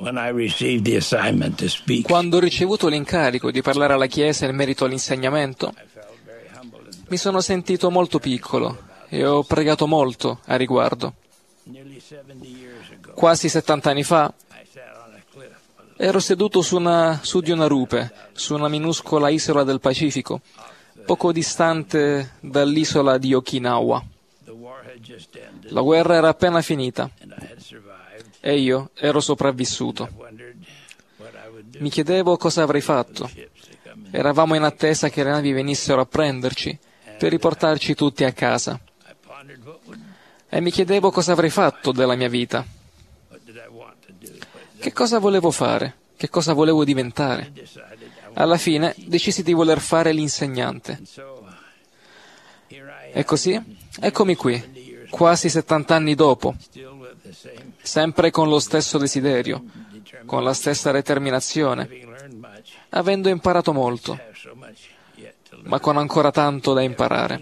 Quando ho ricevuto l'incarico di parlare alla Chiesa in merito all'insegnamento, mi sono sentito molto piccolo e ho pregato molto a riguardo. Quasi 70 anni fa ero seduto su di una rupe, su una minuscola isola del Pacifico, poco distante dall'isola di Okinawa. La guerra era appena finita e io ero sopravvissuto. Mi chiedevo cosa avrei fatto. Eravamo in attesa che le navi venissero a prenderci per riportarci tutti a casa. E mi chiedevo cosa avrei fatto della mia vita. Che cosa volevo fare? Che cosa volevo diventare? Alla fine decisi di voler fare l'insegnante. E così, eccomi qui, quasi 70 anni dopo, sempre con lo stesso desiderio, con la stessa determinazione, avendo imparato molto, ma con ancora tanto da imparare.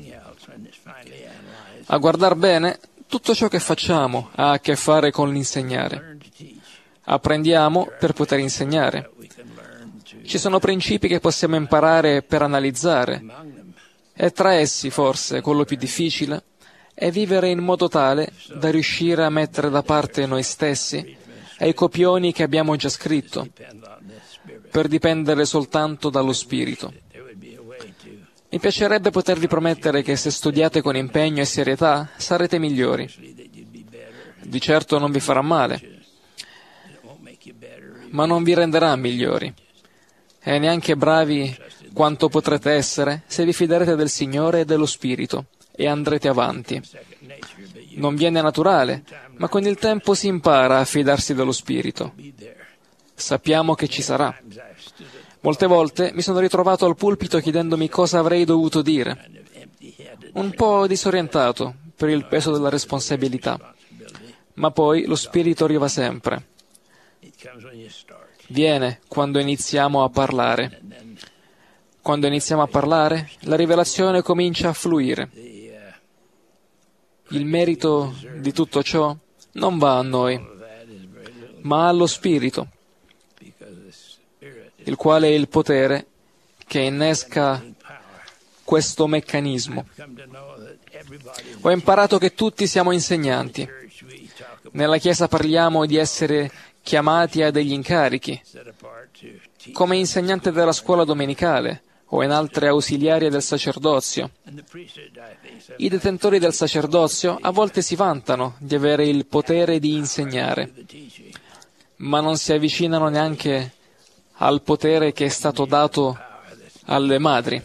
A guardar bene, tutto ciò che facciamo ha a che fare con l'insegnare. Apprendiamo per poter insegnare. Ci sono principi che possiamo imparare per analizzare, e tra essi, forse, quello più difficile è vivere in modo tale da riuscire a mettere da parte noi stessi e i copioni che abbiamo già scritto, per dipendere soltanto dallo Spirito. Mi piacerebbe potervi promettere che se studiate con impegno e serietà sarete migliori. Di certo non vi farà male, ma non vi renderà migliori, e neanche bravi quanto potrete essere se vi fiderete del Signore e dello Spirito e andrete avanti. Non viene naturale, ma con il tempo si impara a fidarsi dello Spirito. Sappiamo che ci sarà. Molte volte mi sono ritrovato al pulpito chiedendomi cosa avrei dovuto dire, un po' disorientato per il peso della responsabilità, ma poi lo Spirito arriva sempre. Viene quando iniziamo a parlare. Quando iniziamo a parlare, la rivelazione comincia a fluire. Il merito di tutto ciò non va a noi, ma allo Spirito, il quale è il potere che innesca questo meccanismo. Ho imparato che tutti siamo insegnanti. Nella Chiesa parliamo di essere chiamati a degli incarichi, come insegnante della scuola domenicale o in altre ausiliarie del sacerdozio. I detentori del sacerdozio a volte si vantano di avere il potere di insegnare, ma non si avvicinano neanche al potere che è stato dato alle madri.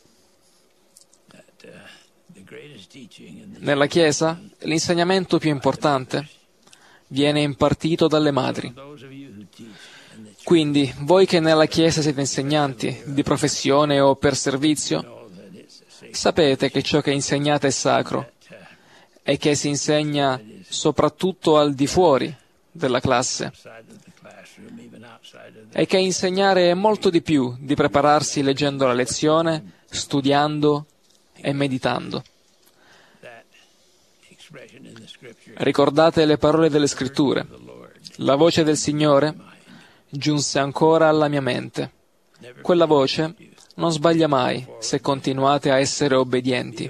Nella Chiesa, l'insegnamento più importante viene impartito dalle madri. Quindi, voi che nella Chiesa siete insegnanti, di professione o per servizio, sapete che ciò che insegnate è sacro e che si insegna soprattutto al di fuori della classe, e che insegnare è molto di più di prepararsi leggendo la lezione, studiando e meditando. Ricordate le parole delle Scritture. La voce del Signore giunse ancora alla mia mente. Quella voce non sbaglia mai se continuate a essere obbedienti.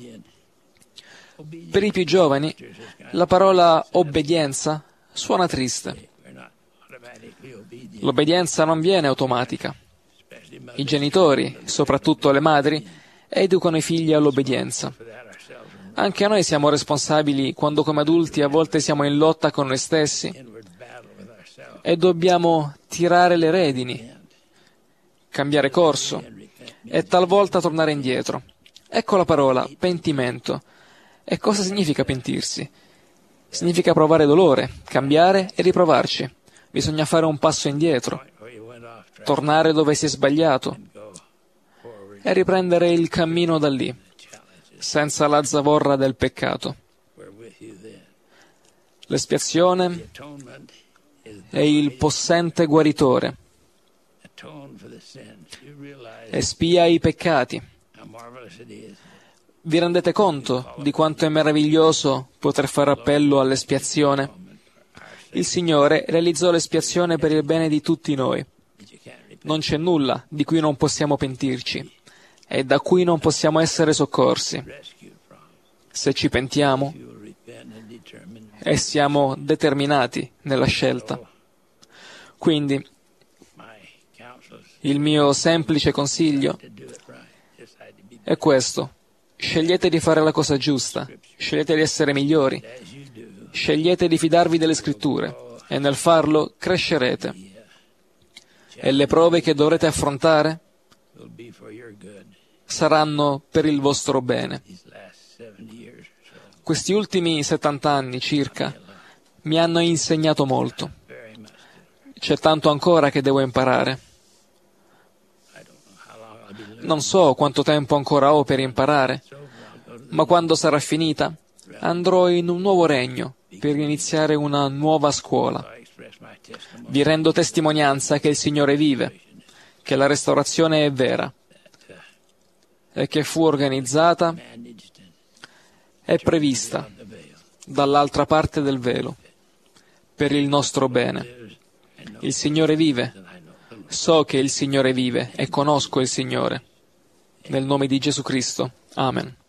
Per i più giovani, la parola obbedienza suona triste. L'obbedienza non viene automatica. I genitori, soprattutto le madri, educano i figli all'obbedienza. Anche noi siamo responsabili quando come adulti a volte siamo in lotta con noi stessi e dobbiamo tirare le redini, cambiare corso e talvolta tornare indietro. Ecco la parola, pentimento. E cosa significa pentirsi? Significa provare dolore, cambiare e riprovarci. Bisogna fare un passo indietro, tornare dove si è sbagliato e riprendere il cammino da lì, senza la zavorra del peccato. L'espiazione è il possente guaritore. Espia i peccati. Vi rendete conto di quanto è meraviglioso poter fare appello all'espiazione? Il Signore realizzò l'espiazione per il bene di tutti noi. Non c'è nulla di cui non possiamo pentirci e da cui non possiamo essere soccorsi. Se ci pentiamo e siamo determinati nella scelta. Quindi, il mio semplice consiglio è questo. Scegliete di fare la cosa giusta, scegliete di essere migliori, scegliete di fidarvi delle Scritture e nel farlo crescerete. E le prove che dovrete affrontare saranno per il vostro bene. Questi ultimi 70 anni circa mi hanno insegnato molto. C'è tanto ancora che devo imparare. Non so quanto tempo ancora ho per imparare, ma quando sarà finita andrò in un nuovo regno per iniziare una nuova scuola. Vi rendo testimonianza che il Signore vive, che la restaurazione è vera e che fu organizzata e prevista dall'altra parte del velo per il nostro bene. Il Signore vive. So che il Signore vive e conosco il Signore. Nel nome di Gesù Cristo. Amen.